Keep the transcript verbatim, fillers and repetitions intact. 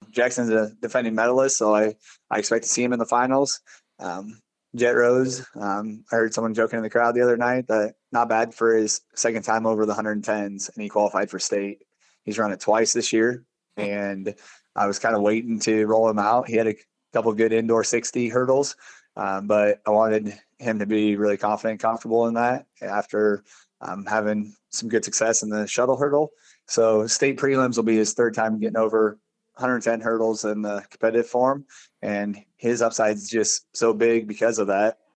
Jackson's a defending medalist, so I, I expect to see him in the finals. Um, Jet Rose, um, I heard someone joking in the crowd the other night that not bad for his second time over the one hundred tens, and he qualified for state. He's run it twice this year, and I was kind of waiting to roll him out. He had a couple good indoor sixty hurdles, um, but I wanted him to be really confident, comfortable in that after um, having some good success in the shuttle hurdle. So state prelims will be his third time getting over one hundred ten hurdles in the competitive form, and his upside is just so big because of that.